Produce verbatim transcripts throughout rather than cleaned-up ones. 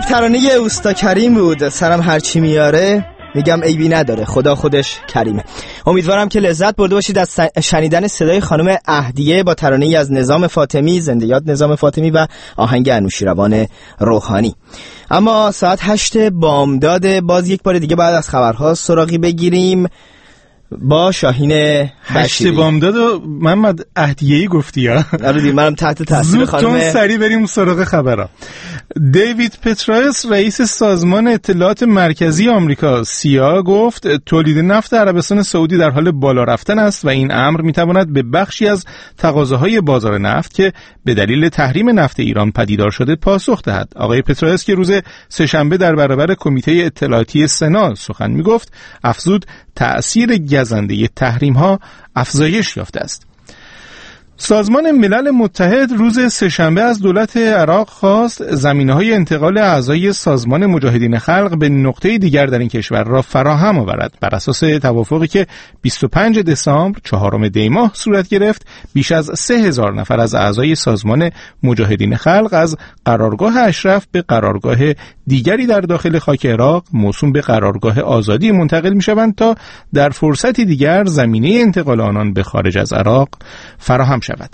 ترانه اوستا کریم بود. سرم هرچی میاره میگم عیبی نداره، خدا خودش کریمه. امیدوارم که لذت برده باشید از شنیدن صدای خانم اهدیه با ترانه‌ای از نظام فاطمی، زنده یاد نظام فاطمی، و آهنگ انوشیروان روحانی. اما ساعت هشت بامداد، باز یک بار دیگه بعد از خبرها سراغی بگیریم با شاهین بشیری. هشت بامداد و محمد اهدیه‌ای گفتی ها؟ آره دیگه، منم تحت تاثیر خانم. زود سریع بریم سراغ خبرها. دیوید پترایس رئیس سازمان اطلاعات مرکزی آمریکا سیا گفت تولید نفت عربستان سعودی در حال بالا رفتن است و این امر میتواند به بخشی از تقاضاهای بازار نفت که به دلیل تحریم نفت ایران پدیدار شده پاسخ دهد. آقای پترایس که روز سه‌شنبه در برابر کمیته اطلاعاتی سنا سخن میگفت افزود تأثیر گزنده تحریم ها افزایش یافته است. سازمان ملل متحد روز سه‌شنبه از دولت عراق خواست زمینه‌های انتقال اعضای سازمان مجاهدین خلق به نقطه دیگر در این کشور را فراهم آورد. بر اساس توافقی که بیست و پنجم دسامبر چهارم دی ماه صورت گرفت، بیش از سه هزار نفر از اعضای سازمان مجاهدین خلق از قرارگاه اشرف به قرارگاه دیگری در داخل خاک عراق موسوم به قرارگاه آزادی منتقل می‌شوند تا در فرصتی دیگر زمینه انتقال آنان به خارج از عراق فراهم شود.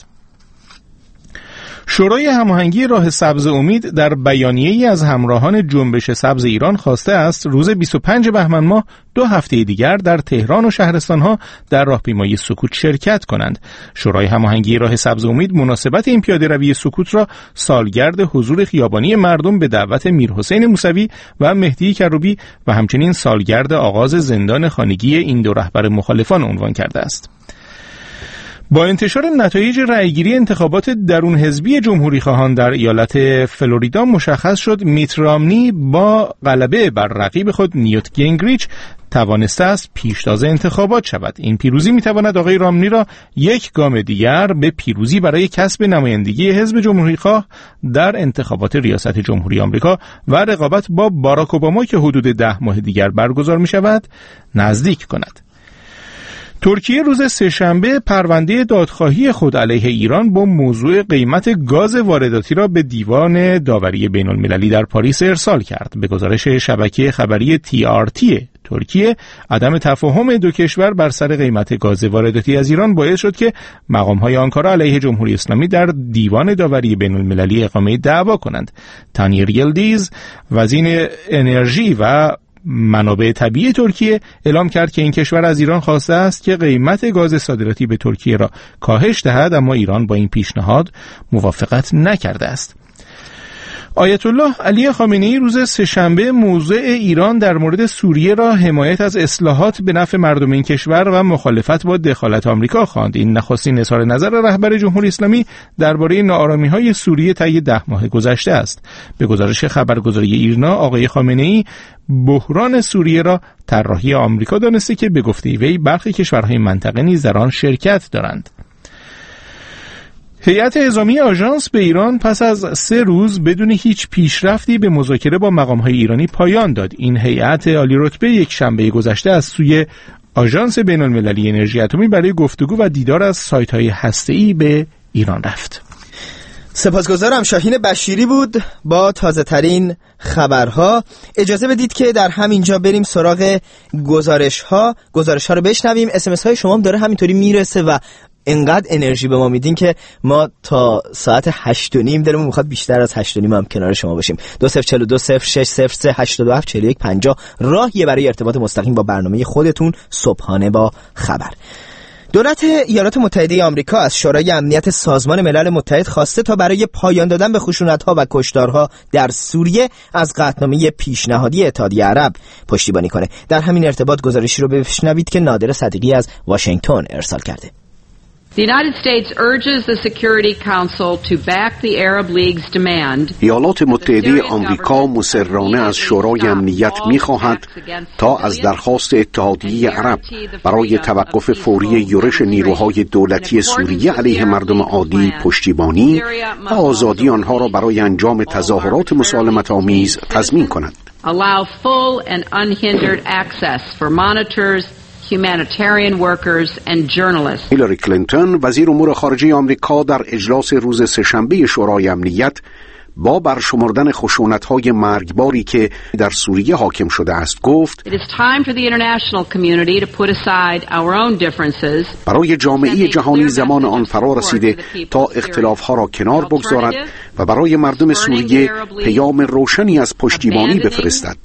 شورای هماهنگی راه سبز امید در بیانیه‌ای از همراهان جنبش سبز ایران خواسته است روز بیست و پنجم بهمن ماه دو هفته دیگر در تهران و شهرستان‌ها در راهپیمایی سکوت شرکت کنند. شورای هماهنگی راه سبز امید مناسبت این پیاده‌روی سکوت را سالگرد حضور خیابانی مردم به دعوت میرحسین موسوی و مهدی کروبی و همچنین سالگرد آغاز زندان خانگی این دو رهبر مخالفان عنوان کرده است. با انتشار نتایج رأیگیری انتخابات درون حزبی جمهوری خواهان در ایالت فلوریدا مشخص شد میت رامنی با غلبه بر رقیب خود نیوت گینگریچ توانسته است پیشتاز انتخابات شود. این پیروزی میتواند آقای رامنی را یک گام دیگر به پیروزی برای کسب نمایندگی حزب جمهوری خواه در انتخابات ریاست جمهوری آمریکا و رقابت با باراک اوباما که حدود ده ماه دیگر برگزار می شود نزدیک کند. ترکیه روز سه‌شنبه پرونده دادخواهی خود علیه ایران با موضوع قیمت گاز وارداتی را به دیوان داوری بین المللی در پاریس ارسال کرد. به گزارش شبکه خبری تی آر تی ترکیه، عدم تفاهم دو کشور بر سر قیمت گاز وارداتی از ایران باعث شد که مقام‌های آنکارا علیه جمهوری اسلامی در دیوان داوری بین المللی اقامه دعوا کنند. تانیر یلدیز، وزیر انرژی و منابع طبیعی ترکیه اعلام کرد که این کشور از ایران خواسته است که قیمت گاز صادراتی به ترکیه را کاهش دهد، اما ایران با این پیشنهاد موافقت نکرده است. آیت الله علی خامنه‌ای روز سه‌شنبه موضع ایران در مورد سوریه را حمایت از اصلاحات به نفع مردم این کشور و مخالفت با دخالت آمریکا خواند. این نخستین اظهار نظر رهبر جمهوری اسلامی درباره ناآرامی‌های سوریه طی ده ماه گذشته است. به گزارش خبرگزاری ایرنا، آقای خامنه‌ای بحران سوریه را طراحی آمریکا دانسته که به گفته وی برخی کشورهای منطقه نیز در آن شرکت دارند. هیئت اعزامی آژانس به ایران پس از سه روز بدون هیچ پیشرفتی به مذاکره با مقام‌های ایرانی پایان داد. این هیئت عالی رتبه یک شنبه گذشته از سوی آژانس بین‌المللی انرژی اتمی برای گفتگو و دیدار از سایت‌های هسته‌ای به ایران رفت. سپاسگزارم. شاهین بشیری بود با تازه ترین خبرها. اجازه بدید که در همینجا بریم سراغ گزارش ها گزارش ها رو بشنویم. اس ام اس های شما هم داره همینطوری میرسه و انقدر انرژی به ما میدین که ما تا ساعت هشت و نیم دلمون میخواد بیشتر از هشت و نیم هم کنار شما باشیم. دو صفر چهل و دو صفر شش صفر سه هشت دو هفت چهل و یک پنجاه راهیه برای ارتباط مستقیم با برنامه خودتون صبحانه با خبر. دولت ایالات متحده آمریکا از شورای امنیت سازمان ملل متحد خواسته تا برای پایان دادن به خشونت‌ها و کشتارها در سوریه از قطعنامه پیشنهادی اتحادیه عرب پشتیبانی کنه. در همین ارتباط گزارشی رو بشنوید که نادر صدیقی از واشنگتن ارسال کرده. The United States urges the Security Council to back the Arab League's demand. ایالات متحده آمریکا مصرانه از شورای امنیت می‌خواهد تا از درخواست اتحادیه عرب برای توقف فوری یورش نیروهای دولتی سوریه علیه مردم عادی پشتیبانی و آزادی آنها را برای انجام تظاهرات مسالمت‌آمیز تضمین کند. Allow full and unhindered access for monitors, humanitarian workers and journalists. هیلاری کلینتون وزیر امور خارجه آمریکا در اجلاس روز سه‌شنبه شورای امنیت با برشمردن خشونت‌های مرگباری که در سوریه حاکم شده است گفت برای جامعه جهانی زمان آن فرا رسیده تا اختلاف‌ها را کنار بگذارد و برای مردم سوریه پیام روشنی از پشتیبانی بفرستد.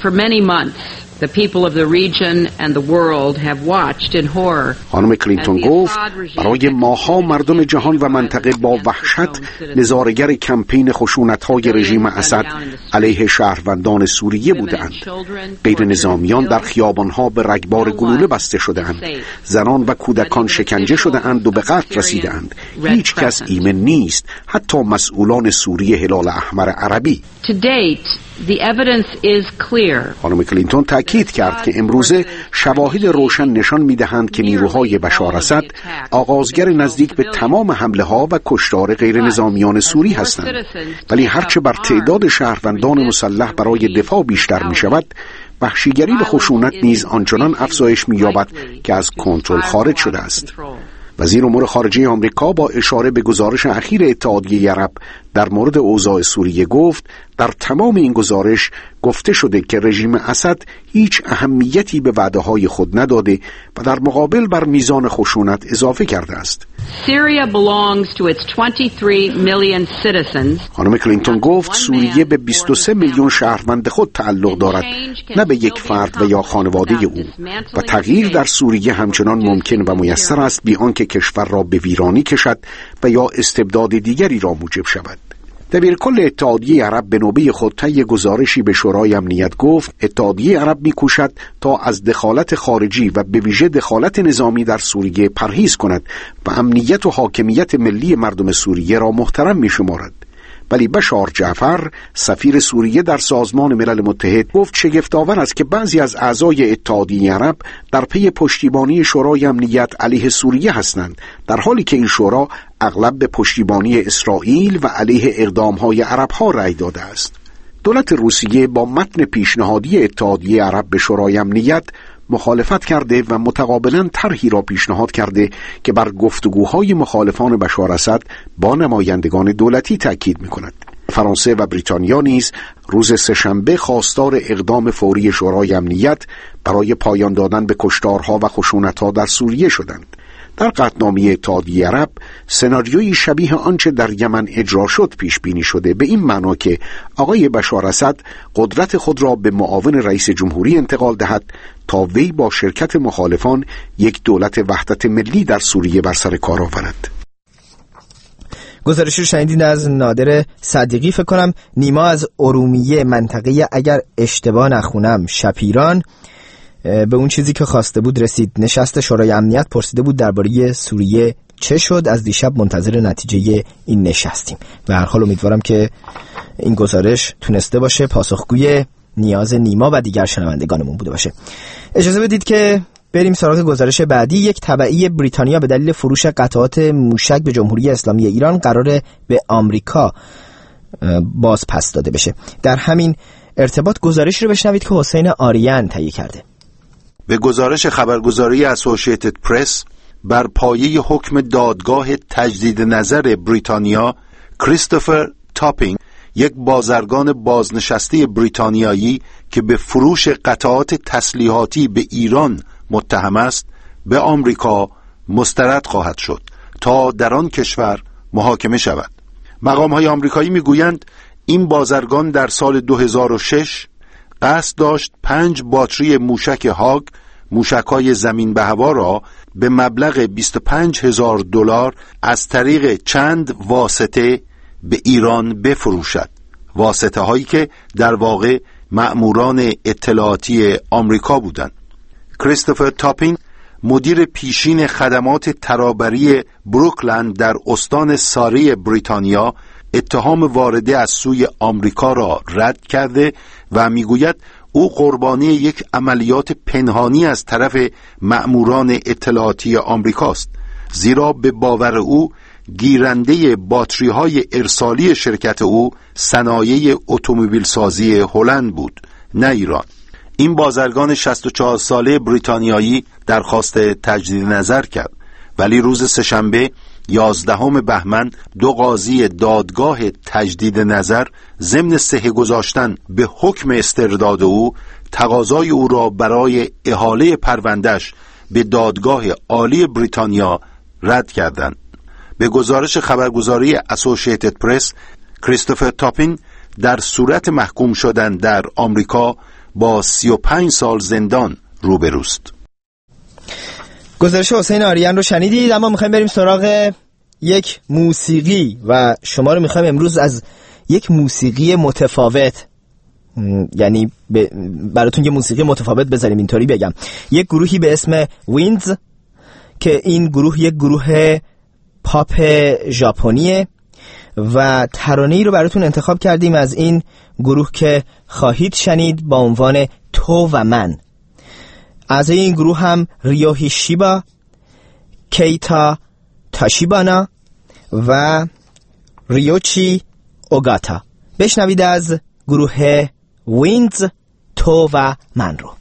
The people of the region and the world have watched in horror. خانم کلینتون گفت برای ماها مردم جهان و منطقه با وحشت نظاره‌گر کمپین خشونت‌های رژیم اسد علیه شهروندان سوریه بودند. غیر نظامیان در خیابان‌ها به رگبار گلوله بسته شده‌اند. زنان و کودکان شکنجه شده‌اند و به قتل رسیده‌اند. هیچ کس ایمن نیست، حتی مسئولان سوریه هلال احمر عربی. To date, the evidence is clear. خانم کلینتون تأکید کرد که امروزه شواهد روشن نشان می‌دهند که نیروهای بشار اسد آغازگر نزدیک به تمام حمله‌ها و کشتار غیر نظامیان سوری هستند. ولی هرچه بر تعداد شهروندان مسلح برای دفاع بیشتر می‌شود، وحشیگری و خشونت نیز آنچنان افزایش می‌یابد که از کنترل خارج شده است. وزیر امور خارجه آمریکا با اشاره به گزارش اخیر اتحادیه عرب در مورد اوضاع سوریه گفت در تمام این گزارش گفته شده که رژیم اسد هیچ اهمیتی به وعده‌های خود نداده و در مقابل بر میزان خشونت اضافه کرده است. Syria belongs to its twenty-three million citizens. خانم کلینتون گفت سوریه به بیست و سه میلیون شهروند خود تعلق دارد، نه به یک فرد و یا خانواده او، و تغییر در سوریه همچنان ممکن و میسر است بی آنکه کشور را به ویرانی کشد و یا استبداد دیگری را موجب شود. دبیرکل اتحادیه عرب به نوبه خود طی گزارشی به شورای امنیت گفت اتحادیه عرب می‌کوشد تا از دخالت خارجی و به ویژه دخالت نظامی در سوریه پرهیز کند و امنیت و حاکمیت ملی مردم سوریه را محترم می‌شمارد. ولی بشار جعفر سفیر سوریه در سازمان ملل متحد گفت شگفت‌آور است که بعضی از اعضای اتحادیه عرب در پی پشتیبانی شورای امنیت علیه سوریه هستند، در حالی که این شورا اغلب به پشتیبانی اسرائیل و علیه اقدام‌های عرب‌ها رأی داده است. دولت روسیه با متن پیشنهادی اتحادیه عرب به شورای امنیت مخالفت کرده و متقابلاً طرحی را پیشنهاد کرده که بر گفتگوهای مخالفان بشار اسد با نمایندگان دولتی تاکید می‌کند. فرانسه و بریتانیا نیز روز سه‌شنبه خواستار اقدام فوری شورای امنیت برای پایان دادن به کشتارها و خشونت‌ها در سوریه شدند. در قطعنامه اتحادیه عرب سناریویی شبیه آنچه در یمن اجرا شد پیش بینی شده، به این معنا که آقای بشار اسد قدرت خود را به معاون رئیس جمهوری انتقال دهد تا وی با شرکت مخالفان یک دولت وحدت ملی در سوریه بر سر کار آورد. گزارشی رو شنیدین از نادر صدیقی، فکر کنم نیما از ارومیه منطقه اگر اشتباه نخونم شپیران به اون چیزی که خواسته بود رسید. نشست شورای امنیت پرسیده بود درباره سوریه چه شد، از دیشب منتظر نتیجه این نشستیم و هر حال امیدوارم که این گزارش تونسته باشه پاسخگوی نیاز نیما و دیگر شنوندگانمون بوده باشه. اجازه بدید که بریم سراغ گزارش بعدی. یک تبعی بریتانیا به دلیل فروش قطعات موشک به جمهوری اسلامی ایران قراره به آمریکا باز پس داده بشه. در همین ارتباط گزارش رو بشنوید که حسین آریان تهیه کرده. به گزارش خبرگزاری اسوسییتد پرس بر پایه حکم دادگاه تجدید نظر بریتانیا، کریستوفر تاپینگ، یک بازرگان بازنشسته بریتانیایی که به فروش قطعات تسلیحاتی به ایران متهم است، به آمریکا مسترد خواهد شد تا در آن کشور محاکمه شود. مقام‌های آمریکایی می‌گویند این بازرگان در سال دو هزار و شش قصد داشت پنج باتری موشک هاگ، موشک‌های زمین به هوا را به مبلغ بیست و پنج هزار دلار از طریق چند واسطه به ایران بفروشد. واسطه هایی که در واقع مأموران اطلاعاتی آمریکا بودند. کریستوفر تاپین، مدیر پیشین خدمات ترابری بروکلند در استان ساری بریتانیا، اتهام وارده از سوی آمریکا را رد کرده و میگوید او قربانی یک عملیات پنهانی از طرف مأموران اطلاعاتی آمریکاست، زیرا به باور او گیرنده باتری های ارسالی شرکت او صنایع اتومبیل سازی هلند بود، نه ایران. این بازرگان شصت و چهار ساله بریتانیایی درخواست تجدید نظر کرد، ولی روز سه‌شنبه یازدهم بهمن دو قاضی دادگاه تجدید نظر ضمن صحه گذاشتن به حکم استرداد او تقاضای او را برای احاله پروندهش به دادگاه عالی بریتانیا رد کردند. به گزارش خبرگزاری اسوسییتد پرس، کریستوفر تاپینگ در صورت محکوم شدن در آمریکا با سی و پنج سال زندان روبروست. گزارش حسین آریان رو شنیدید، اما میخوایم بریم سراغ یک موسیقی و شما رو میخوایم امروز از یک موسیقی متفاوت، یعنی براتون یه موسیقی متفاوت بذاریم، اینطوری بگم، یک گروهی به اسم ویندز که این گروه یک گروه پاپ ژاپنیه و ترانه‌ای رو براتون انتخاب کردیم از این گروه که خواهید شنید با عنوان تو و من. اعضای این گروه هم ریوهی شیبا، کیتا تاشیبانا و ریوچی اوگاتا. بشنوید از گروه ویندز تو و من رو.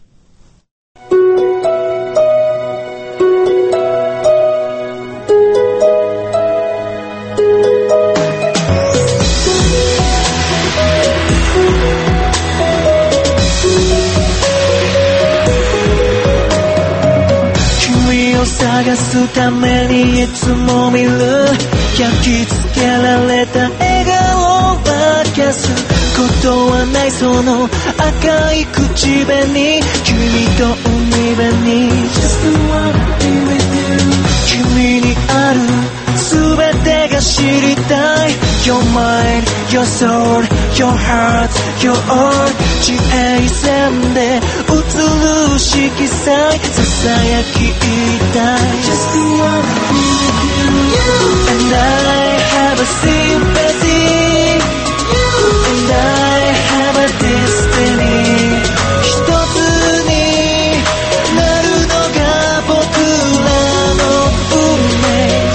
探すためにいつも見る焼き付けられた笑顔を消すことはないその赤い口紅君と海辺に Just wanna be with you 君にある全てが知りたい Your mind, your soul, your heart, your all 地平線で映る色彩ささやきたい Just wanna be with you And I have a sympathy And I have a destiny 一つになるのが僕らの運命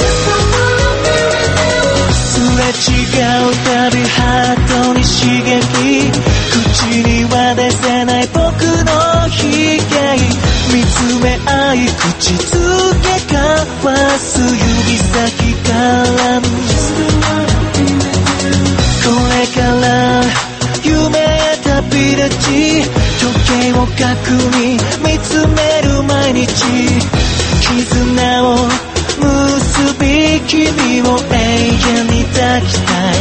すれ違うたびハートに刺激口には出せない僕の悲劇見つめ合い口づけ交わす指先からのこれから夢へ旅立ち時計を確認見つめる毎日絆を結び君を永遠に抱きたい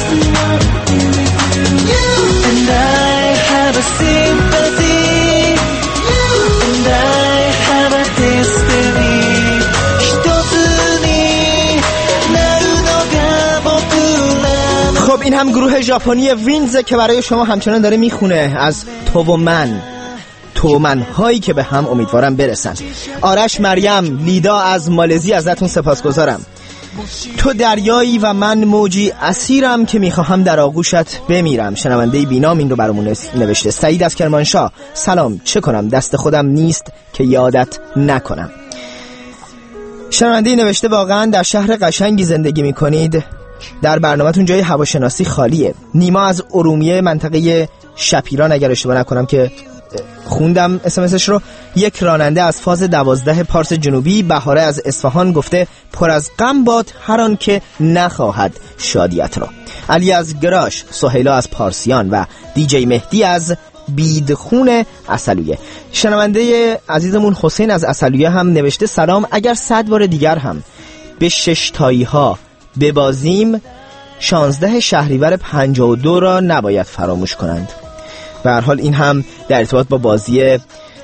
And I have a sympathy And I have a destiny 一つになるのが僕らの خب این هم گروه ژاپنی وینز که برای شما همچنان داره میخونه از تو و من تو و من هایی که به هم امیدوارم برسن. آرش مریم لیدا از مالزی ازتون سپاسگزارم. تو دریایی و من موجی اسیرم که میخواهم در آغوشت بمیرم. شنونده بینام این رو برامون نوشته. سعید از کرمانشاه سلام، چه کنم دست خودم نیست که یادت نکنم. شنونده نوشته واقعا در شهر قشنگی زندگی میکنید، در برنامه‌تون جای هواشناسی خالیه. نیما از ارومیه منطقه شپیران اگر اشتباه نکنم که خوندم اسمسش رو. یک راننده از فاز دوازده پارس جنوبی. بهاره از اصفهان گفته پر از غم باد هر آن که نخواهد شادیت را. علی از گراش، سهیلا از پارسیان و دیجی مهدی از بیدخون عسلویه. شنونده عزیزمون حسین از عسلویه هم نوشته سلام، اگر صد بار دیگر هم به شش تایی ها ببازیم شانزده شهریور پنجاه و دو را نباید فراموش کنند. به هر حال این هم در ارتباط با بازی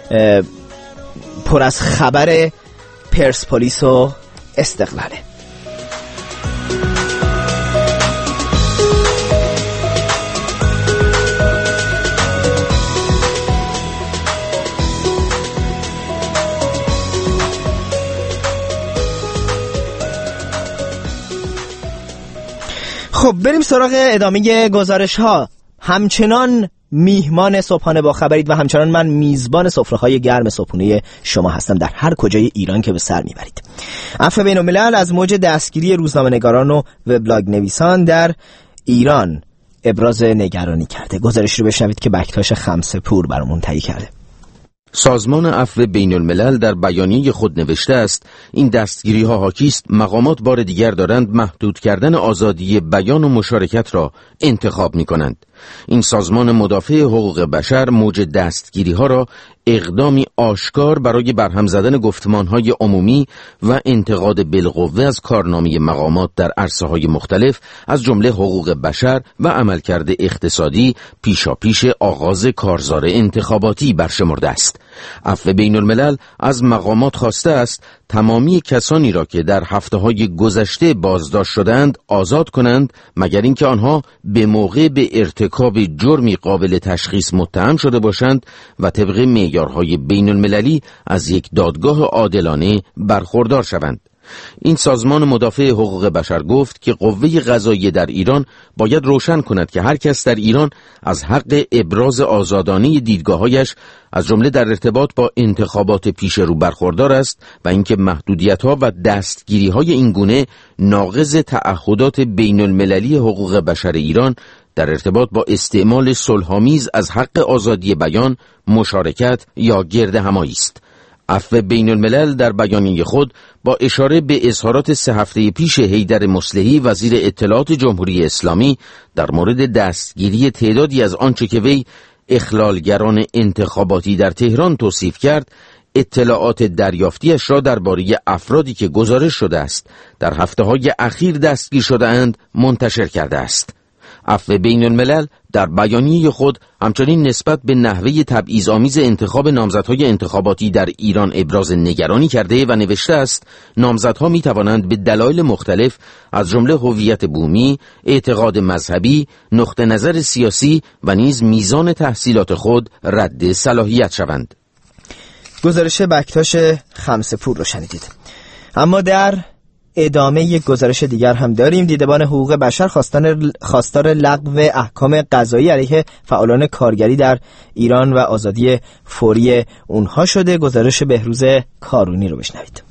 پر از خبر پرسپولیس و استقلاله. خب بریم سراغ ادامه گزارش ها. همچنان میهمان صبحانه با خبرید و همچنان من میزبان سفره‌های گرم صبحونه شما هستم در هر کجای ایران که به سر میبرید. عفو بین الملل از موج دستگیری روزنامه‌نگاران و وبلاگ نویسان در ایران ابراز نگرانی کرده. گزارش رو بشنوید که بکتاش خمسه پور برامون تهیه کرده. سازمان عفو بین الملل در بیانیه خود نوشته است این دستگیری ها حاکی است مقامات بار دیگر دارند محدود کردن آزادی بیان و مشارکت را انتخاب می کنند. این سازمان مدافع حقوق بشر موج دستگیری ها را اقدامی آشکار برای برهم زدن گفتمان های عمومی و انتقاد بالقوه از کارنامه مقامات در عرصه‌های مختلف از جمله حقوق بشر و عملکرد اقتصادی پیشاپیش آغاز کارزار انتخاباتی برشمرده است. عفو بین الملل از مقامات خواسته است تمامی کسانی را که در هفته‌های گذشته بازداشت شدند آزاد کنند مگر اینکه آنها به موقع به ارتکاب جرمی قابل تشخیص متهم شده باشند و طبق معیارهای بین المللی از یک دادگاه عادلانه برخوردار شوند. این سازمان مدافع حقوق بشر گفت که قوه قضاییه در ایران باید روشن کند که هر کس در ایران از حق ابراز آزادانه دیدگاه‌هایش از جمله در ارتباط با انتخابات پیش رو برخوردار است و اینکه محدودیت‌ها و دستگیری‌های این گونه ناقض تعهدات بین المللی حقوق بشر ایران در ارتباط با استعمال صلح‌آمیز از حق آزادی بیان، مشارکت یا گردهمایی است. عفو بین الملل در بیانیه خود با اشاره به اظهارات سه هفته پیش حیدر مصلحی وزیر اطلاعات جمهوری اسلامی در مورد دستگیری تعدادی از آنچه که وی اخلالگران انتخاباتی در تهران توصیف کرد، اطلاعات دریافتیش را درباره افرادی که گزارش شده است در هفته‌های اخیر دستگیر شده اند منتشر کرده است. عفو بین الملل در بیانیه خود همچنین نسبت به نحوه تبعیض‌آمیز انتخاب نامزدهای انتخاباتی در ایران ابراز نگرانی کرده و نوشته است نامزدها می توانند به دلایل مختلف از جمله هویت بومی، اعتقاد مذهبی، نقطه نظر سیاسی و نیز میزان تحصیلات خود رد صلاحیت شوند. گزارش بکتاش خمسه‌پور رو شنیدید. اما در ادامه یک گزارش دیگر هم داریم. دیدبان حقوق بشر خواستان خواستار لغو احکام قضایی علیه فعالان کارگری در ایران و آزادی فوری اونها شده. گزارش بهروز کارونی رو بشنوید.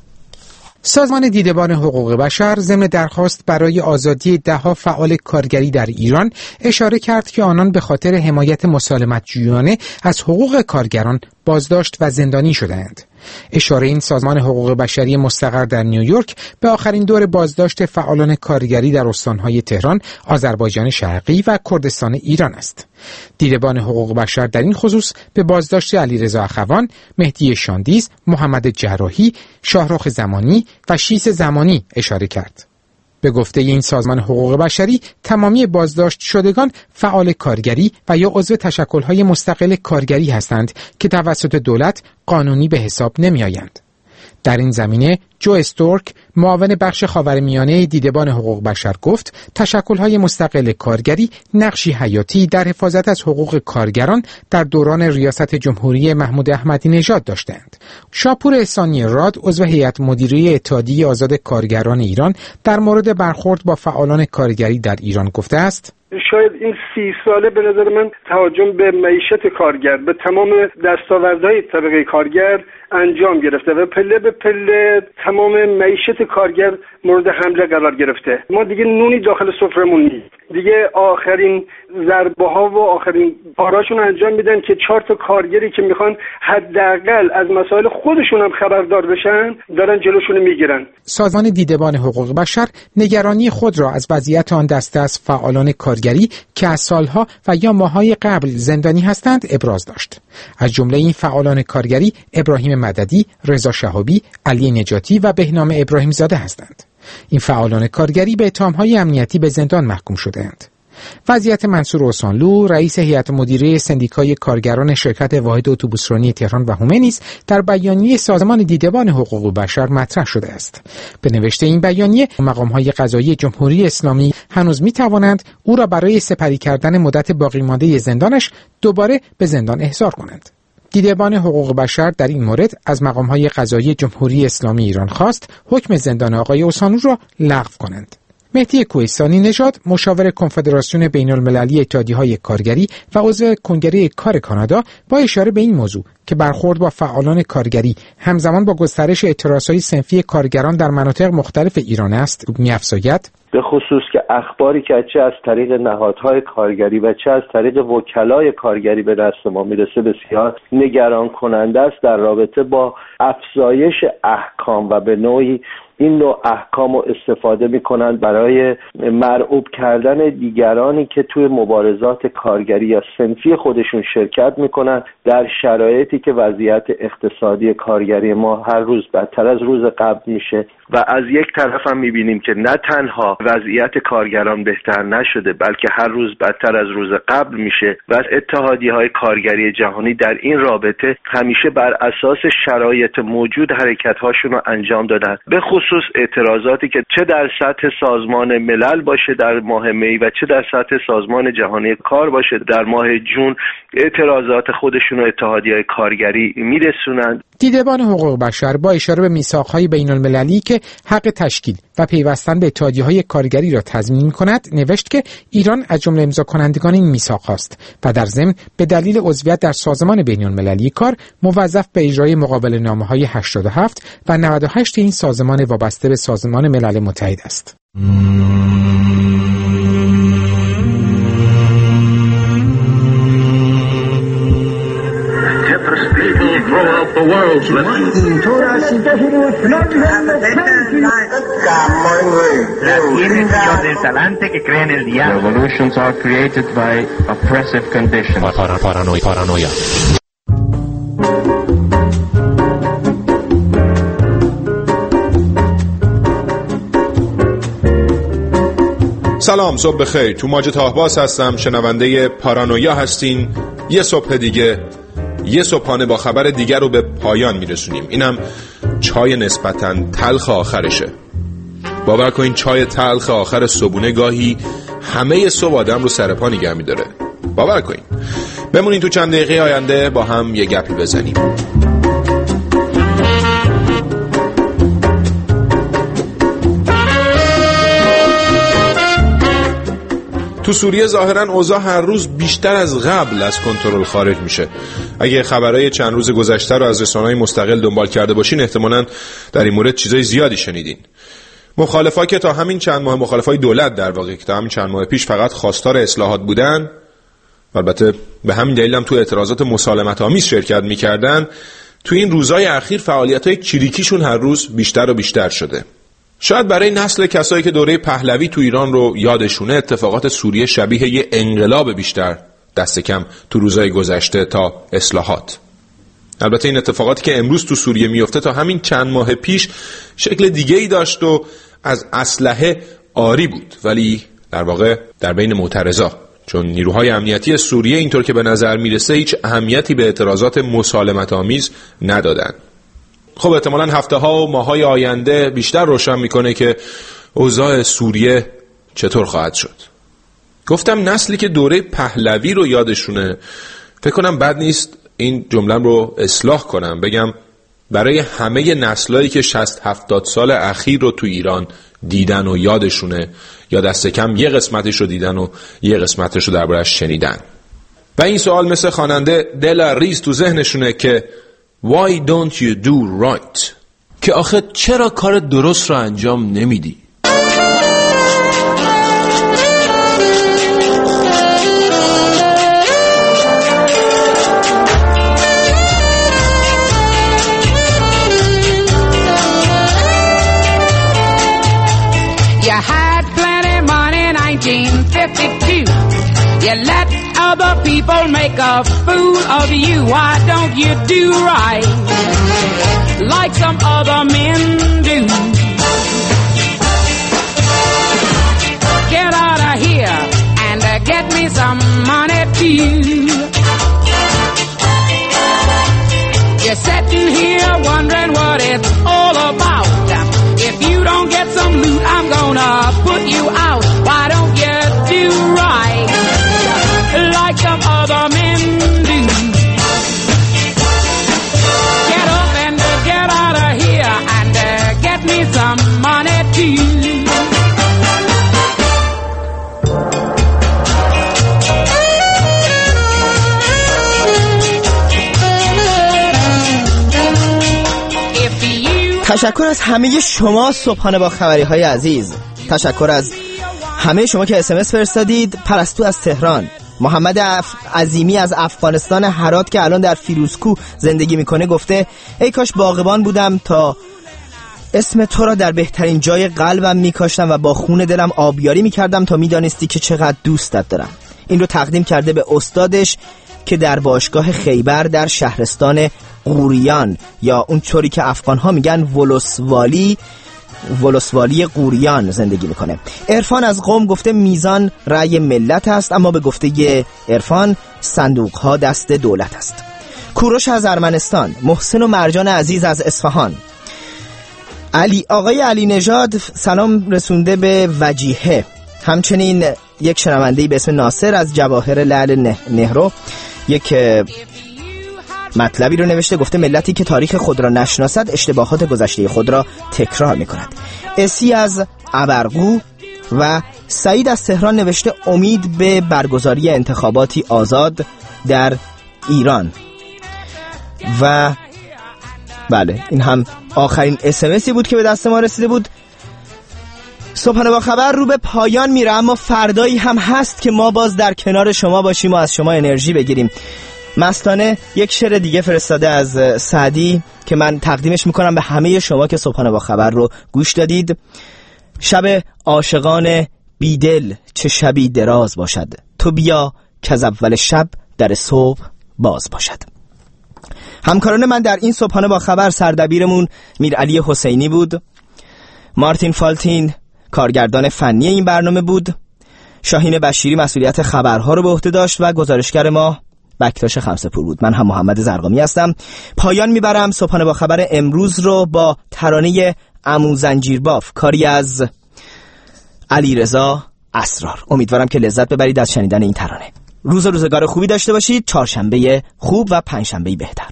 سازمان دیدبان حقوق بشر ضمن درخواست برای آزادی ده‌ها فعال کارگری در ایران اشاره کرد که آنان به خاطر حمایت مسالمت‌جویانه از حقوق کارگران بازداشت و زندانی شدند. اشاره این سازمان حقوق بشری مستقر در نیویورک به آخرین دور بازداشت فعالان کارگری در استانهای تهران، آذربایجان شرقی و کردستان ایران است. دیدبان حقوق بشر در این خصوص به بازداشت علیرضا اخوان، مهدی شاندیز، محمد جراحی، شاهرخ زمانی و شیس زمانی اشاره کرد. به گفته این سازمان حقوق بشری تمامی بازداشت شدگان فعال کارگری و یا عضو تشکل‌های مستقل کارگری هستند که توسط دولت قانونی به حساب نمی آیند. در این زمینه جو استورک، معاون بخش خاورمیانه دیدبان حقوق بشر گفت تشکل‌های مستقل کارگری نقشی حیاتی در حفاظت از حقوق کارگران در دوران ریاست جمهوری محمود احمدی نژاد داشتند. شاپور احسانی راد، عضو هیئت مدیره اتحادیه آزاد کارگران ایران، در مورد برخورد با فعالان کارگری در ایران گفته است: شاید این سی ساله به نظر من تهاجم به معیشت کارگر، به تمام دستاوردهای طبقه کارگر انجام گرفته و پله به پله تمام معیشت کارگر مورد حمله قرار گرفته. ما دیگه نونی داخل سفرمون نیست. دیگه آخرین ضربه ها و آخرین کاراشون انجام میدن که چهار تا کارگری که میخوان حداقل از مسائل خودشون هم خبردار بشن دارن جلوشون میگیرن. سازمان دیدبان حقوق بشر نگرانی خود را از وضعیت آن دسته از فعالان کارگری که از سالها و یا ماه‌های قبل زندانی هستند ابراز داشت. از جمله این فعالان کارگری ابراهیم مددی، رضا شهابی، علی نجاتی و بهنام ابراهیم زاده هستند. این فعالان کارگری به اتهام‌های امنیتی به زندان محکوم شده‌اند. وضعیت منصور اوسانلو، رئیس هیئت مدیره سندیکای کارگران شرکت واحد اتوبوسرانی تهران و هومه نیز در بیانیه سازمان دیدبان حقوق بشر مطرح شده است. به نوشته این بیانیه، مقام‌های قضایی جمهوری اسلامی هنوز می‌توانند او را برای سپری کردن مدت باقی مانده زندانش دوباره به زندان احضار کنند. دیدبان حقوق بشر در این مورد از مقام‌های قضایی جمهوری اسلامی ایران خواست حکم زندان آقای اوسانلو را لغو کنند. مهدی کوهستانی نژاد، مشاور کنفدراسیون بین المللی اتحادیه‌های کارگری و عضو کنگره کار کانادا، با اشاره به این موضوع که برخورد با فعالان کارگری همزمان با گسترش اعتراضهای صنفی کارگران در مناطق مختلف ایران است، می‌افزاید به خصوص که اخباری که چه از طریق نهادهای کارگری و چه از طریق وکلای کارگری به دست ما میرسه بسیار نگران کننده است در رابطه با افزایش احکام و به نوعی این نوع احکام رو استفاده میکنند برای مرعوب کردن دیگرانی که توی مبارزات کارگری یا صنفی خودشون شرکت میکنن در شرایطی که وضعیت اقتصادی کارگری ما هر روز بدتر از روز قبل میشه و از یک طرف هم میبینیم که نه تنها وضعیت کارگران بهتر نشده بلکه هر روز بدتر از روز قبل میشه و اتحادیه‌های کارگری جهانی در این رابطه همیشه بر اساس شرایط موجود حرکت‌هاشون رو انجام دادن، به خصوص اعتراضاتی که چه در سطح سازمان ملل باشه در ماه می و چه در سطح سازمان جهانی کار باشه در ماه جون اعتراضات خودشون رو اتحادیه‌های کارگری میرسونند. دیدبان حقوق بشر با اشاره به میثاق‌های بین‌المللی که حق تشکیل و پیوستن به اتحادیه‌های کارگری را تضمین می‌کند نوشت که ایران از جمله امضا کنندگان این میثاق است و در ضمن به دلیل عضویت در سازمان بین‌المللی کار موظف به اجرای مقابله‌نامه‌های هشتاد و هفت و نود و هشت این سازمان وابسته به سازمان ملل متحد است. The world's Revolutions are created by oppressive conditions. Paranoia. Paranoia. سلام، صبح بخیر. تو ماجد تاهباس هستم، شنونده پارانویا هستین. یه صبح دیگه، یه صبحانه با خبر دیگر رو به پایان میرسونیم. اینم چای نسبتاً تلخ آخرشه. باور کنین چای تلخ آخر صبحونه گاهی همه صبح آدم رو سر پا نگه می‌داره. باور کنین. بمونین تو چند دقیقه آینده با هم یه گپی بزنیم. تو سوریه ظاهراً اوضاع هر روز بیشتر از قبل از کنترل خارج میشه. اگه خبرهای چند روز گذشته رو از رسانه‌های مستقل دنبال کرده باشین احتمالاً در این مورد چیزای زیادی شنیدین. مخالفا که تا همین چند ماه مخالفای دولت در واقع که تا همین چند ماه پیش فقط خواستار اصلاحات بودن، البته به همین دلیل هم تو اعتراضات مسالمت‌آمیز شرکت می‌کردن، تو این روزهای اخیر فعالیت‌های چریکیشون هر روز بیشتر و بیشتر شده. شاید برای نسل کسایی که دوره پهلوی تو ایران رو یادشونه اتفاقات سوریه شبیه یه انقلاب بیشتر دست کم تو روزهای گذشته تا اصلاحات. البته این اتفاقاتی که امروز تو سوریه میفته تا همین چند ماه پیش شکل دیگه‌ای داشت و از اسلحه عاری بود، ولی در واقع در بین معترضا، چون نیروهای امنیتی سوریه اینطور که به نظر میرسه هیچ اهمیتی به اعتراضات مسالمت‌آمیز ندادن. خب احتمالاً هفته ها و ماه های آینده بیشتر روشن میکنه که اوضاع سوریه چطور خواهد شد. گفتم نسلی که دوره پهلوی رو یادشونه، فکر کنم بد نیست این جمله‌ام رو اصلاح کنم، بگم برای همه نسلایی که شصت هفتاد سال اخیر رو تو ایران دیدن و یادشونه، یا دست کم یه قسمتش رو دیدن و یه قسمتش رو دربارش شنیدن. و این سوال مثل خواننده دل ریز تو ذهنشونه که Why don't you do right؟ که آخه چرا کار درست رو انجام نمیدی؟ You had plenty money in nineteen fifty-two. You let other people make a fool of you. Why don't you do right like some other men do? Get out of here and uh, get me some money too. You're sitting here wondering what it's all about. If you don't get some loot, I'm gonna put you out. Why don't you do right like some other men do? Get up and uh, get out of here and uh, get me some money too. تشکر از همه شما صبحانه با خبری های عزیز. تشکر از همه شما که اس ام اس فرستادید. پرستو از تهران، محمد اف... عظیمی از افغانستان هرات که الان در فیروزکو زندگی میکنه گفته ای کاش باغبان بودم تا اسم تو را در بهترین جای قلبم میکاشتم و با خون دلم آبیاری میکردم تا میدانستی که چقدر دوستت دارم. این رو تقدیم کرده به استادش که در باشگاه خیبر در شهرستان قوریان یا اون طوری که افغانها میگن ولسوالی ولسوالی قوریان زندگی میکنه. عرفان از قم گفته میزان رأی ملت است، اما به گفته عرفان صندوق ها دست دولت است. کوروش از ارمنستان، محسن و مرجان عزیز از اصفهان، علی آقای علی نژاد سلام رسونده به وجیهه. همچنین یک شنونده‌ای به اسم ناصر از جواهر لعل نهرو یک مطلبی رو نوشته، گفته ملتی که تاریخ خود را نشناسد اشتباهات گذشته خود را تکرار می‌کند. اسی از ابرقو و سعید از تهران نوشته امید به برگزاری انتخاباتی آزاد در ایران. و بله این هم آخرین اس ام اسی بود که به دست ما رسیده بود. صبحانه با خبر رو به پایان میره، اما فردایی هم هست که ما باز در کنار شما باشیم و از شما انرژی بگیریم. مستانه یک شعر دیگه فرستاده از سعدی که من تقدیمش میکنم به همه شما که صبحانه با خبر رو گوش دادید. شب عاشقان بیدل چه شبی دراز باشد، تو بیا که از اول شب در صبح باز باشد. همکاران من در این صبحانه با خبر سردبیرمون میرعلی حسینی بود، مارتین فالتین کارگردان فنی این برنامه بود، شاهین بشیری مسئولیت خبرها رو به عهده داشت و گزارشگر ما بکتاش خمسه‌پور بود. من هم محمد زرقامی هستم. پایان میبرم صبحانه با خبر امروز رو با ترانه عمو زنجیرباف، کاری از علیرضا اسرار. امیدوارم که لذت ببرید از شنیدن این ترانه. روز و روزگار خوبی داشته باشید. چهارشنبه خوب و پنجشنبه بهتر.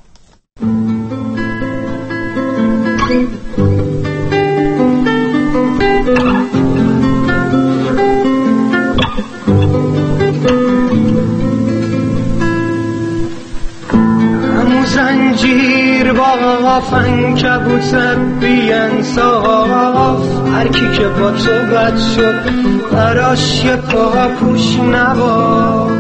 زنجیر باف عنکبوت بی انصاف، هر کی که با تو بد شد براش یه پاپوش نبا،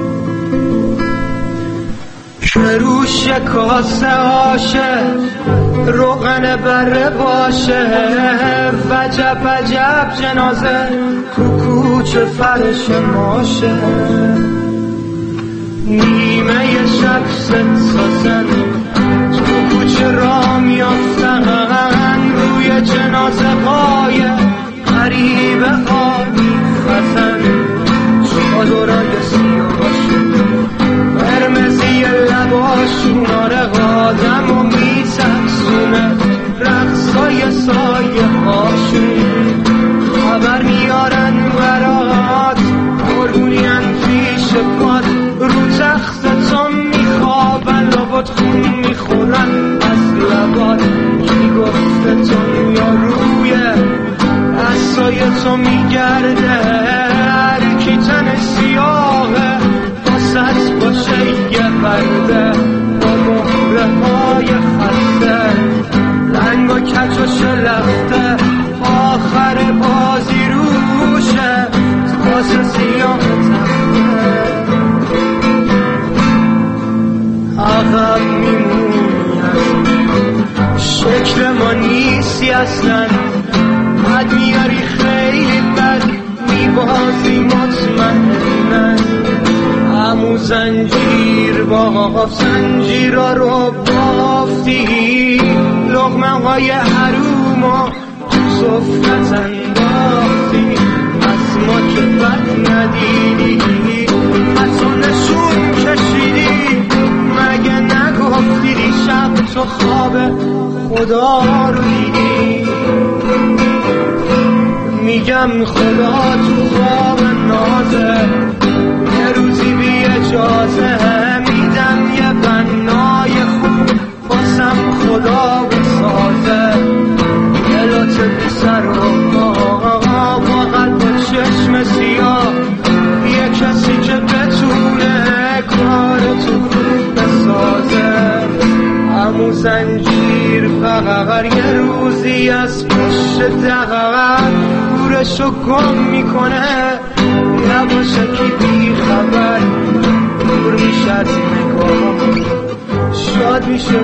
شروش کاسه آشه روغن بره باشه، وجب وجب جنازه کوکوچه فرش ماشه، نیمه شب ست سازن تو کوچه را میافتن، روی جنازه های غریب ها میخزن، چادرای سیاهشون قرمزی لباشون آره آدم و میترسونه، رقصای سایه هاشون خبر میارن برات، قربونین پیش پاد رو تخت تو میخوابن، لابد خون میخورن از لبات، کی گفته تو یا روی دستای تو میگرده، هر کی تن سیاهه باست باشه یه برده، با مهره های خسته لنگ و کج و شلخته، آخر بازی روشه تاسه سیاه تخته، عقب میمونی از شکل ما نیستی اصلا، بد میاری خیلی بد میبازی مطمئنن، عمو زنجیر باف زنجیرا رو بافتی، لقمه های حروما تو صفت انداختی، از ما که بد ندیدی حتی نشون کشیدی، مگه نگفتی دیشب تو خواب خدا رو دیدی، میگم خدا تو خواب نازه، یه روزی بی اجازه میدم یه بنای خوب باسم خدا بسازه، یه لطف بی سر و پا با قلب و چشم سیاه، یه کسی که بتونه کار تو خوب بسازه، همون زنجیر فقط یه روزی از پشت دقیقت گورشو گم میکنه نباشه که بی خبر دور میشه از نگاه شاد میشه